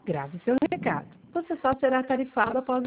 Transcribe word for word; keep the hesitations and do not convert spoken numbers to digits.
Grave seu recado. Você só será tarifado após